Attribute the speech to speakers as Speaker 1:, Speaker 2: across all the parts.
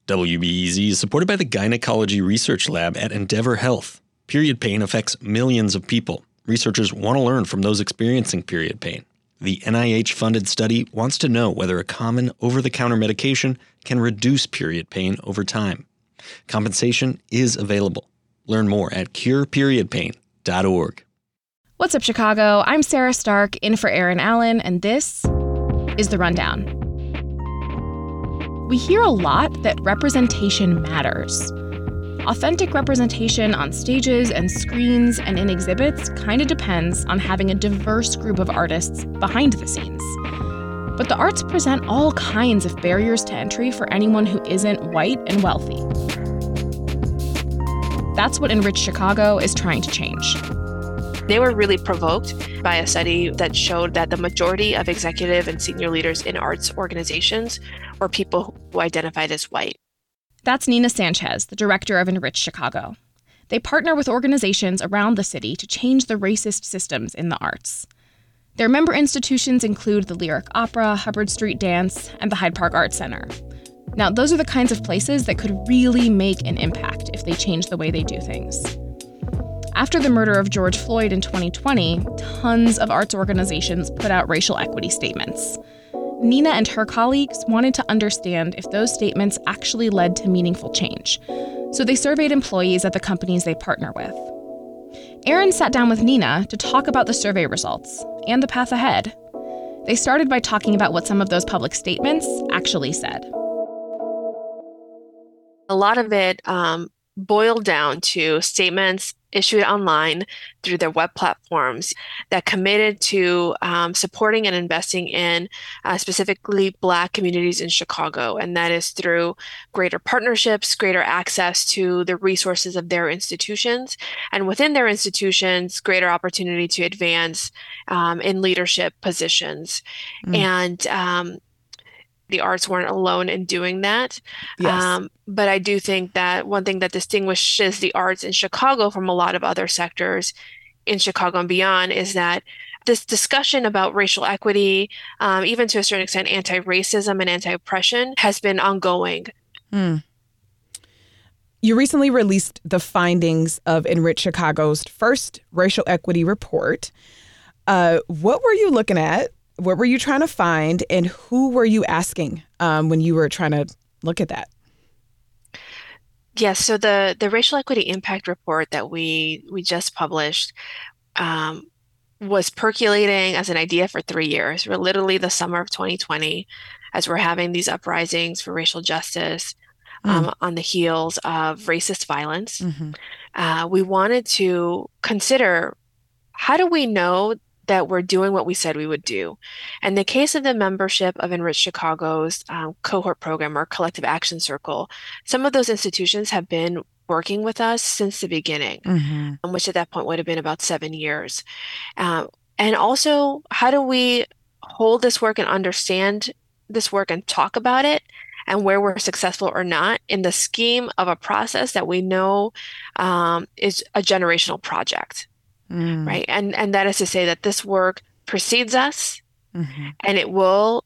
Speaker 1: WBEZ is supported by the Gynecology Research Lab at Endeavor Health. Period pain affects millions of people. Researchers want to learn from those experiencing period pain. The NIH-funded study wants to know whether a common over-the-counter medication can reduce period pain over time. Compensation is available. Learn more at cureperiodpain.org.
Speaker 2: What's up, Chicago? I'm Sarah Stark, in for Aaron Allen, and this is The Rundown. We hear a lot that representation matters. Authentic representation on stages and screens and in exhibits kind of depends on having a diverse group of artists behind the scenes. But the arts present all kinds of barriers to entry for anyone who isn't white and wealthy. That's what Enrich Chicago is trying to change.
Speaker 3: They were really provoked by a study that showed that the majority of executive and senior leaders in arts organizations were people who identified as white.
Speaker 2: That's Nina Sanchez, the director of Enrich Chicago. They partner with organizations around the city to change the racist systems in the arts. Their member institutions include the Lyric Opera, Hubbard Street Dance, and the Hyde Park Arts Center. Now, those are the kinds of places that could really make an impact if they change the way they do things. After the murder of George Floyd in 2020, tons of arts organizations put out racial equity statements. Nina and her colleagues wanted to understand if those statements actually led to meaningful change, so they surveyed employees at the companies they partner with. Aaron sat down with Nina to talk about the survey results and the path ahead. They started by talking about what some of those public statements actually said.
Speaker 3: A lot of it boiled down to statements issued online through their web platforms that committed to supporting and investing in specifically Black communities in Chicago. And that is through greater partnerships, greater access to the resources of their institutions, and within their institutions, greater opportunity to advance in leadership positions. And the arts weren't alone in doing that.
Speaker 4: Yes.
Speaker 3: But I do think that one thing that distinguishes the arts in Chicago from a lot of other sectors in Chicago and beyond is that this discussion about racial equity, even to a certain extent, anti-racism and anti-oppression, has been ongoing.
Speaker 4: You recently released the findings of Enrich Chicago's first racial equity report. What were you looking at? What were you trying to find, and who were you asking when you were trying to look at that?
Speaker 3: Yes, so the racial equity impact report that we just published was percolating as an idea for 3 years. We're literally the summer of 2020, as we're having these uprisings for racial justice on the heels of racist violence. We wanted to consider, how do we know that we're doing what we said we would do? In the case of the membership of Enrich Chicago's cohort program or collective action circle, some of those institutions have been working with us since the beginning, which at that point would have been about 7 years. And also, how do we hold this work and understand this work and talk about it, and where we're successful or not in the scheme of a process that we know is a generational project. Right. And that is to say that this work precedes us, and it will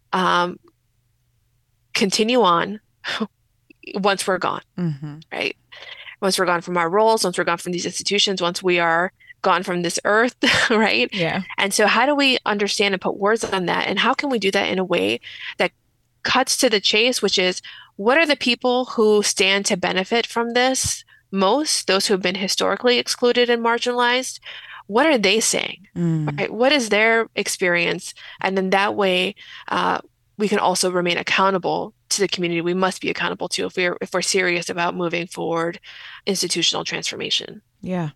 Speaker 3: continue on once we're gone. Right. Once we're gone from our roles, once we're gone from these institutions, once we are gone from this earth. Right.
Speaker 4: Yeah.
Speaker 3: And so how do we understand and put words on that? And how can we do that in a way that cuts to the chase, which is, what are the people who stand to benefit from this most, those who have been historically excluded and marginalized? What are they saying? Right? What is their experience? And then that way, we can also remain accountable to the community we must be accountable to if we're serious about moving forward institutional transformation.
Speaker 4: Yeah.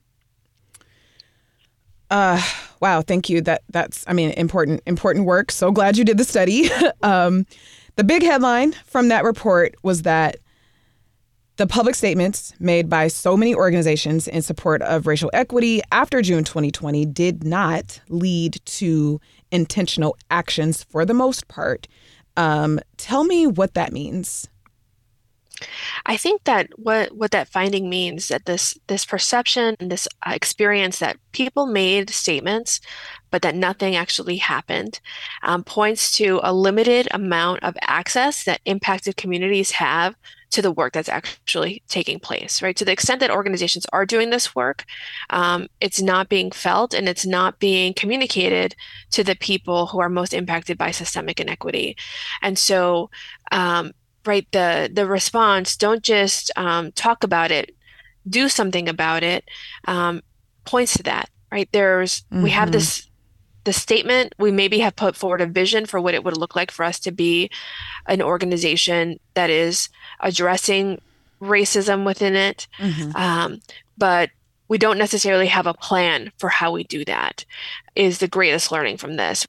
Speaker 4: Wow. Thank you. That's important work. So glad you did the study. The big headline from that report was that the public statements made by so many organizations in support of racial equity after June 2020 did not lead to intentional actions for the most part. Tell me what that means.
Speaker 3: I think that what that finding means, that this perception and this experience that people made statements, but that nothing actually happened, points to a limited amount of access that impacted communities have to the work that's actually taking place, right? To the extent that organizations are doing this work, it's not being felt and it's not being communicated to the people who are most impacted by systemic inequity. And so, right, the response, don't just talk about it, do something about it, points to that, right? We have the statement, we maybe have put forward a vision for what it would look like for us to be an organization that is addressing racism within it. But we don't necessarily have a plan for how we do that, is the greatest learning from this.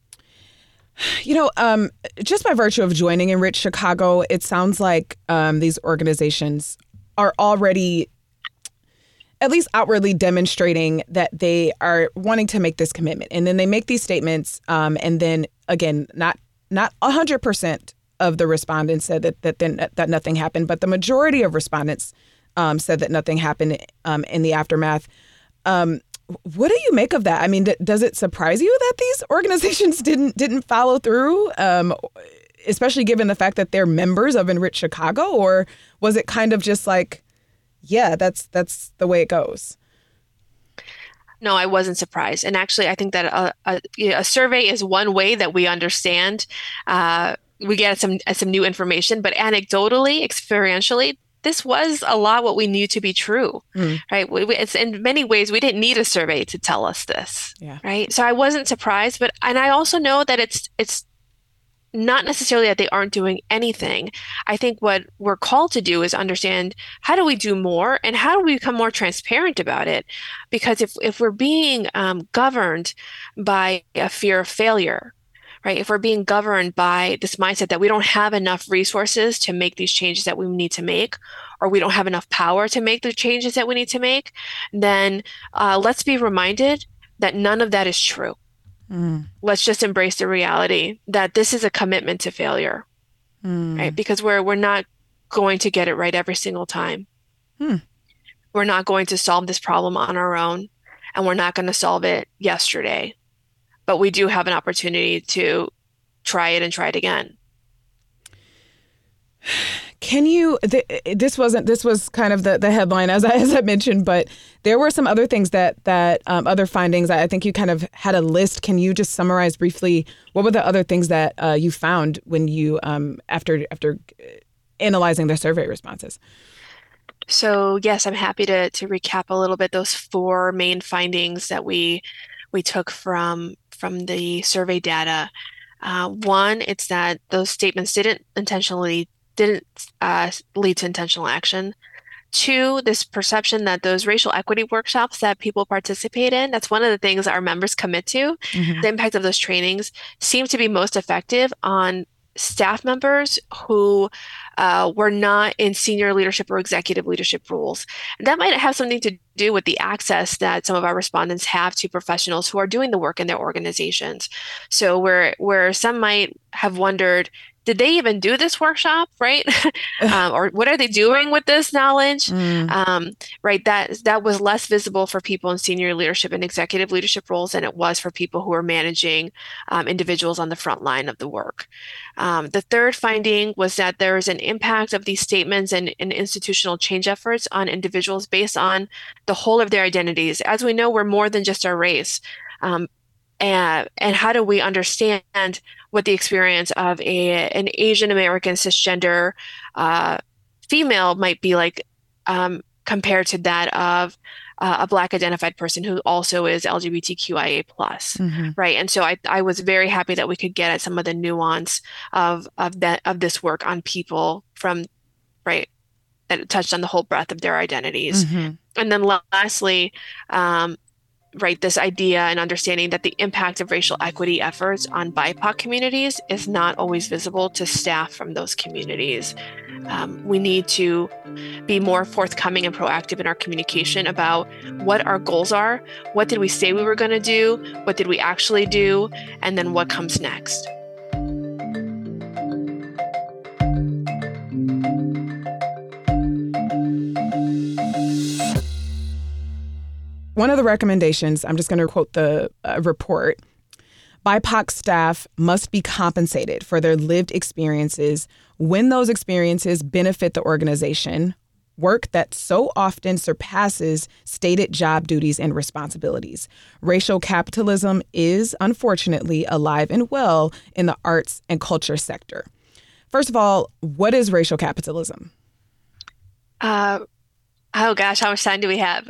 Speaker 4: Just by virtue of joining Enrich Chicago, it sounds like these organizations are already at least outwardly demonstrating that they are wanting to make this commitment. And then they make these statements. And then, again, not 100% of the respondents said that nothing happened, but the majority of respondents said that nothing happened in the aftermath. What do you make of that? I mean, does it surprise you that these organizations didn't follow through, especially given the fact that they're members of Enrich Chicago? Or was it kind of just like, yeah, that's the way it goes?
Speaker 3: No, I wasn't surprised. And actually, I think that a survey is one way that we understand. We get some new information, but anecdotally, experientially, this was a lot what we knew to be true, right? It's in many ways, we didn't need a survey to tell us this, right? So I wasn't surprised, and I also know that it's not necessarily that they aren't doing anything. I think what we're called to do is understand, how do we do more and how do we become more transparent about it? Because if we're being governed by a fear of failure, right? If we're being governed by this mindset that we don't have enough resources to make these changes that we need to make, or we don't have enough power to make the changes that we need to make, then let's be reminded that none of that is true. Let's just embrace the reality that this is a commitment to failure, right? Because we're not going to get it right every single time. We're not going to solve this problem on our own, and we're not going to solve it yesterday. But we do have an opportunity to try it and try it again.
Speaker 4: Can you? This was kind of the headline as I mentioned, but there were some other things that other findings. I think you kind of had a list. Can you just summarize briefly what were the other things that you found when you after analyzing the survey responses?
Speaker 3: So yes, I'm happy to recap a little bit those 4 main findings that we took from the survey data. One, it's that those statements didn't lead to intentional action. 2, this perception that those racial equity workshops that people participate in, that's one of the things our members commit to. The impact of those trainings seem to be most effective on staff members who were not in senior leadership or executive leadership roles. And that might have something to do with the access that some of our respondents have to professionals who are doing the work in their organizations. So where some might have wondered, did they even do this workshop, right? Or what are they doing with this knowledge? Right, that was less visible for people in senior leadership and executive leadership roles than it was for people who are managing individuals on the front line of the work. The third finding was that there is an impact of these statements and institutional change efforts on individuals based on the whole of their identities. As we know, we're more than just our race. And how do we understand what the experience of an Asian American cisgender female might be like compared to that of a Black identified person who also is LGBTQIA+, right? And so I was very happy that we could get at some of the nuance of this work on people from, right, that touched on the whole breadth of their identities. And then lastly, right, this idea and understanding that the impact of racial equity efforts on BIPOC communities is not always visible to staff from those communities. We need to be more forthcoming and proactive in our communication about what our goals are, what did we say we were going to do, what did we actually do, and then what comes next.
Speaker 4: One of the recommendations, I'm just going to quote the report, BIPOC staff must be compensated for their lived experiences when those experiences benefit the organization, work that so often surpasses stated job duties and responsibilities. Racial capitalism is, unfortunately, alive and well in the arts and culture sector. First of all, what is racial capitalism?
Speaker 3: Oh gosh, how much time do we have?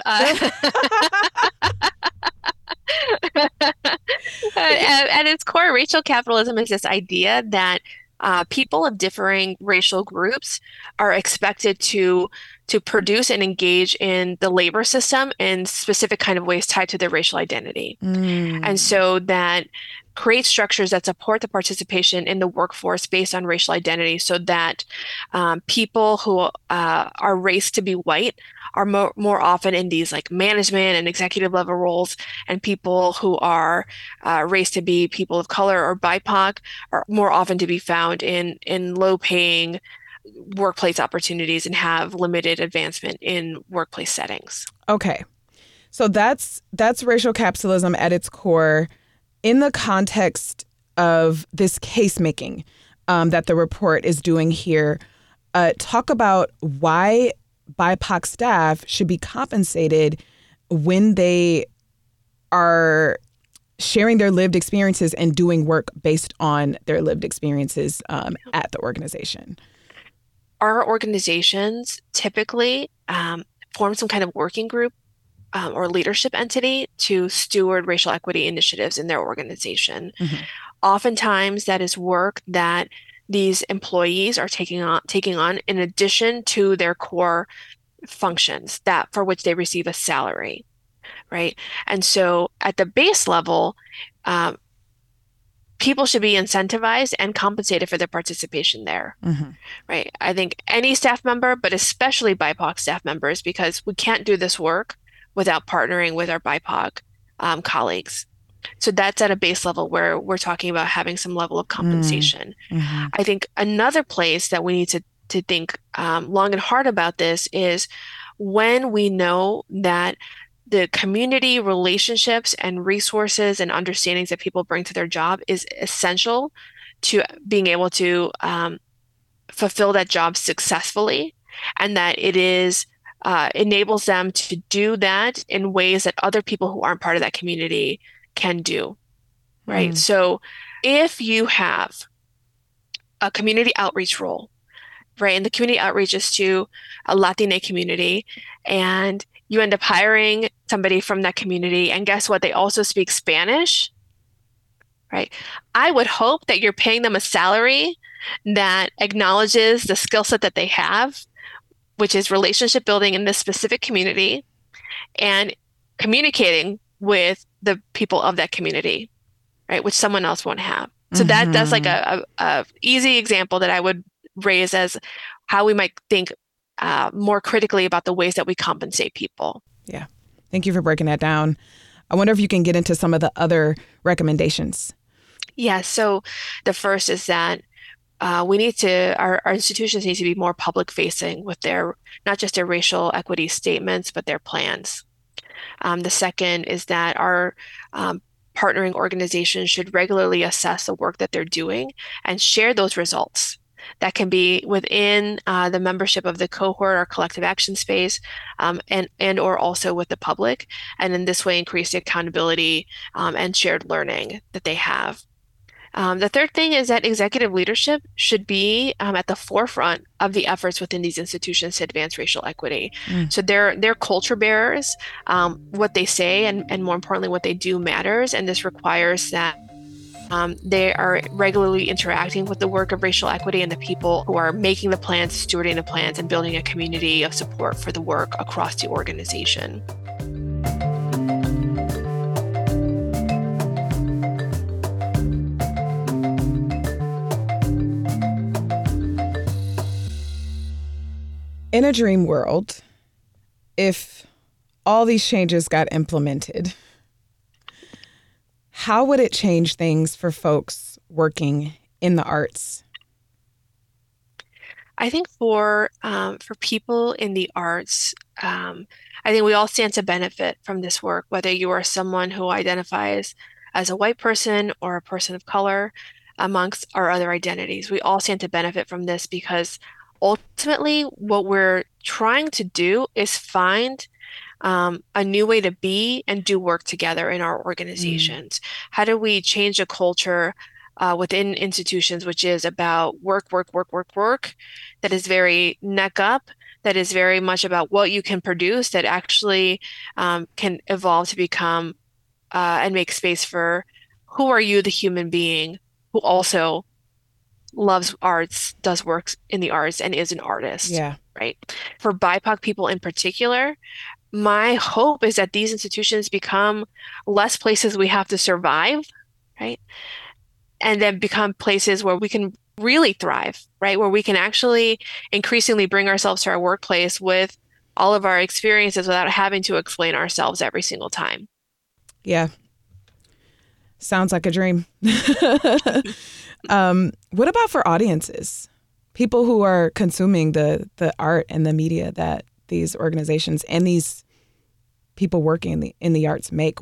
Speaker 3: At its core, racial capitalism is this idea that people of differing racial groups are expected to produce and engage in the labor system in specific kind of ways tied to their racial identity. And so that create structures that support the participation in the workforce based on racial identity so that people who are raised to be white are more often in these like management and executive level roles, and people who are raised to be people of color or BIPOC are more often to be found in low paying workplace opportunities and have limited advancement in workplace settings.
Speaker 4: Okay. So that's racial capitalism at its core in the context of this case making that the report is doing here. Talk about why BIPOC staff should be compensated when they are sharing their lived experiences and doing work based on their lived experiences at the organization.
Speaker 3: Our organizations typically form some kind of working group or leadership entity to steward racial equity initiatives in their organization. Mm-hmm. Oftentimes, that is work that these employees are taking on in addition to their core functions that for which they receive a salary, right? And so at the base level, people should be incentivized and compensated for their participation there, right? I think any staff member, but especially BIPOC staff members, because we can't do this work without partnering with our BIPOC colleagues. So that's at a base level where we're talking about having some level of compensation. I think another place that we need to think long and hard about this is when we know that the community relationships and resources and understandings that people bring to their job is essential to being able to fulfill that job successfully, and that it is enables them to do that in ways that other people who aren't part of that community can do, right? So if you have a community outreach role, right, and the community outreach is to a Latina community, and you end up hiring somebody from that community, and guess what? They also speak Spanish, right? I would hope that you're paying them a salary that acknowledges the skill set that they have, which is relationship building in this specific community and communicating with the people of that community, right, which someone else won't have. So that's like a easy example that I would raise as how we might think more critically about the ways that we compensate people.
Speaker 4: Yeah. Thank you for breaking that down. I wonder if you can get into some of the other recommendations.
Speaker 3: Yeah. So the first is that our institutions need to be more public facing with their, not just their racial equity statements, but their plans. The second is that our partnering organizations should regularly assess the work that they're doing and share those results. That can be within the membership of the cohort or collective action space, and or also with the public, and in this way increase the accountability and shared learning that they have. The third thing is that executive leadership should be at the forefront of the efforts within these institutions to advance racial equity. So they're culture bearers. What they say and more importantly, what they do matters. And this requires that they are regularly interacting with the work of racial equity and the people who are making the plans, stewarding the plans, and building a community of support for the work across the organization.
Speaker 4: In a dream world, if all these changes got implemented, how would it change things for folks working in the arts?
Speaker 3: I think for people in the arts, I think we all stand to benefit from this work, whether you are someone who identifies as a white person or a person of color. amongst our other identities. We all stand to benefit from this because ultimately what we're trying to do is find a new way to be and do work together in our organizations. How do we change a culture within institutions, which is about work, that is very neck up, that is very much about what you can produce, that actually can evolve to become and make space for who are you, the human being, who also loves arts, does work in the arts, and is an artist.
Speaker 4: Yeah.
Speaker 3: Right. For BIPOC people in particular, my hope is that these institutions become less places we have to survive, right? And then become places where we can really thrive, right? Where we can actually increasingly bring ourselves to our workplace with all of our experiences without having to explain ourselves every single time.
Speaker 4: Yeah. Sounds like a dream. What about for audiences? People who are consuming the art and the media that these organizations and these people working in the arts make,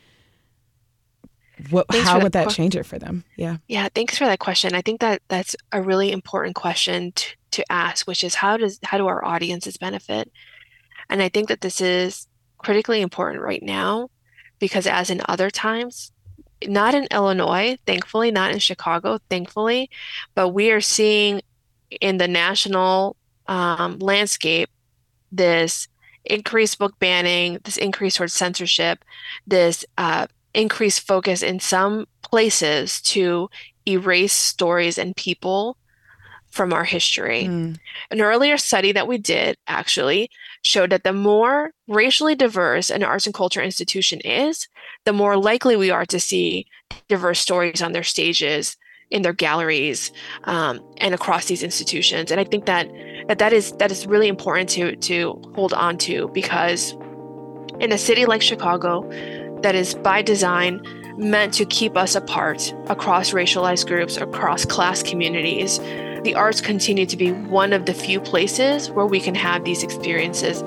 Speaker 4: how would that change it for them? Yeah.
Speaker 3: Yeah, thanks for that question. I think that that's a really important question to ask, which is how do our audiences benefit? And I think that this is critically important right now because as in other times, not in Illinois, thankfully, not in Chicago, thankfully, but we are seeing in the national landscape this increased book banning, this increase towards censorship, this increased focus in some places to erase stories and people from our history. An earlier study that we did actually showed that the more racially diverse an arts and culture institution is, the more likely we are to see diverse stories on their stages, in their galleries, and across these institutions. And I think that is really important to hold on to, because in a city like Chicago, that is by design meant to keep us apart across racialized groups, across class communities, the arts continue to be one of the few places where we can have these experiences.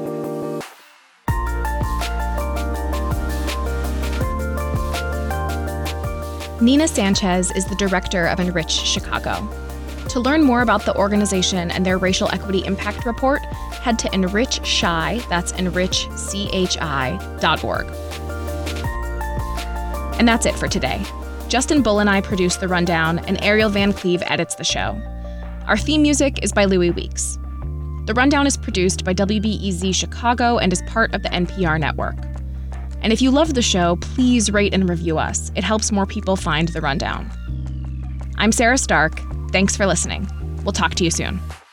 Speaker 2: Nina Sanchez is the director of Enrich Chicago. To learn more about the organization and their Racial Equity Impact Report, head to enrichchi, that's enrichchi.org. And that's it for today. Justin Bull and I produce The Rundown, and Ariel Van Cleve edits the show. Our theme music is by Louis Weeks. The Rundown is produced by WBEZ Chicago and is part of the NPR network. And if you love the show, please rate and review us. It helps more people find The Rundown. I'm Sarah Stark. Thanks for listening. We'll talk to you soon.